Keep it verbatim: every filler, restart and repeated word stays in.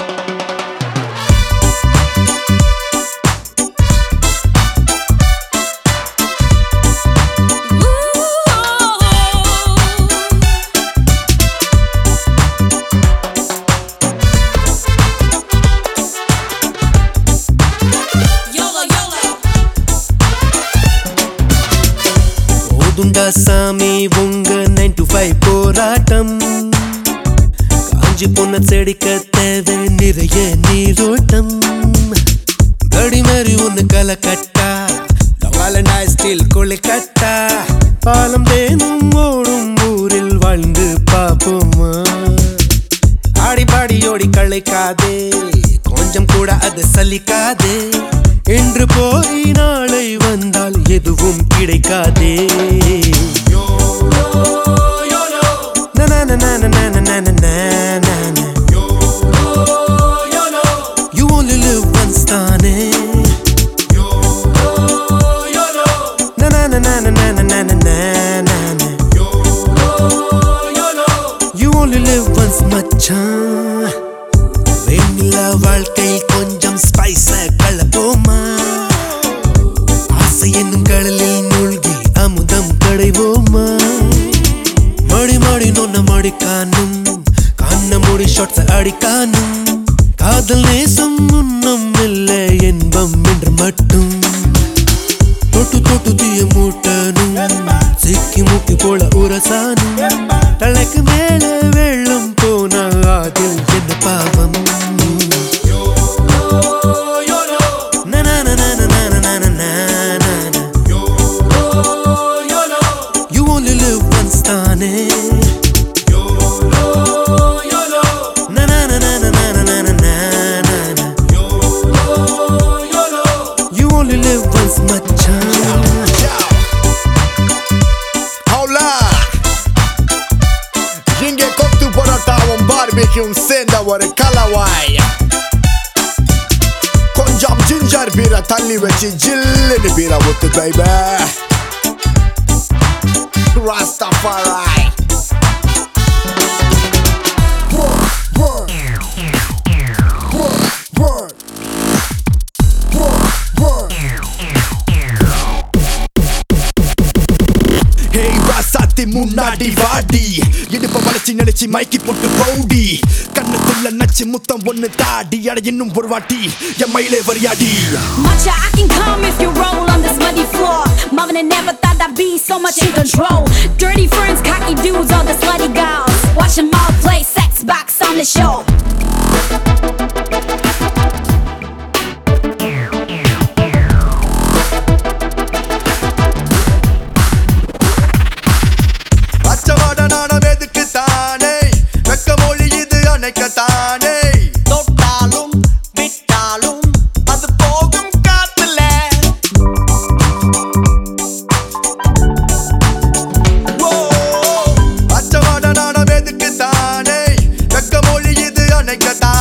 துண்டா சாமி உங்க nine to five போராட்டம் காஞ்சி பொண்ண செடிக்க தேவை நிறைய நீரோட்டம் தடி மாதிரி ஒன்னு கலை கட்டா வாலண்டாய் ஸ்டீல் கொலை கட்டா பாலம் தேனும் ஓடும் ஊரில் வாழ்ந்து பாப்போமா ஆடி பாடி ஓடி களைக்காதே கொஞ்சம் கூட அது சலிக்காதே இன்று போய் நாளை வந்தால் எதுவும் கிடைக்காதே You only live once தானே You only live once மச்சான் வெண்ணிலா வாழ்க்கை கொஞ்சம் ஸ்பைஸ கலப்போமா ஆசை என்னும் கடலில் மூழ்கி அமுதம் கடைவோமா மடி மாடி நொன்ன மடிக்கானும் கண்ண மூடி ஷாட்ஸ் அடிக்கானும் காதல் நேசம் முன்னம் இல்லை என்பம் என்று மட்டும் தொட்டு தொட்டு தீய மூட்டனும் சிக்கி முக்கி போல உரசானும் தலைக்கு மேல வெள்ளம் போனா அதில் என்ன பாவம் You only live once தானே You only live once மச்சான் இங்கே கொத்து பரோட்டாவும் பார்பிக்யூம் சேர்ந்த ஒரு கலவாய் கொஞ்சம் ஜிஞ்சர் பீரை தள்ளி வச்சு ஜில்லுன்னு பீரை ஊத்து baby Rastafari Hey ராசாத்தி முன்னாடி வாடி இடுப்ப வளைச்சி நினைச்சு மைக்கி போட்டு பவுடி கண்ணத்துல நச்சு முத்தம் ஒண்ணு தாடி அட இன்னும் ஒரு வாட்டி என் மயிலே வரியாடி Macha, I can come if you roll on this muddy floor. Mama never thought I'd be so much in control. Dirty friends, cocky dudes, all the slutty gals. Watch them all play sex box on the show. அச்சவாட நாணம் எதுக்கு தானே வெக்க மொழி இது அணைக்க தானே தொட்டாலும் விட்டாலும் அது போகும் காத்துல அச்சவாட நாணம் எதுக்கு தானே வெக்க மொழி இது அணைக்க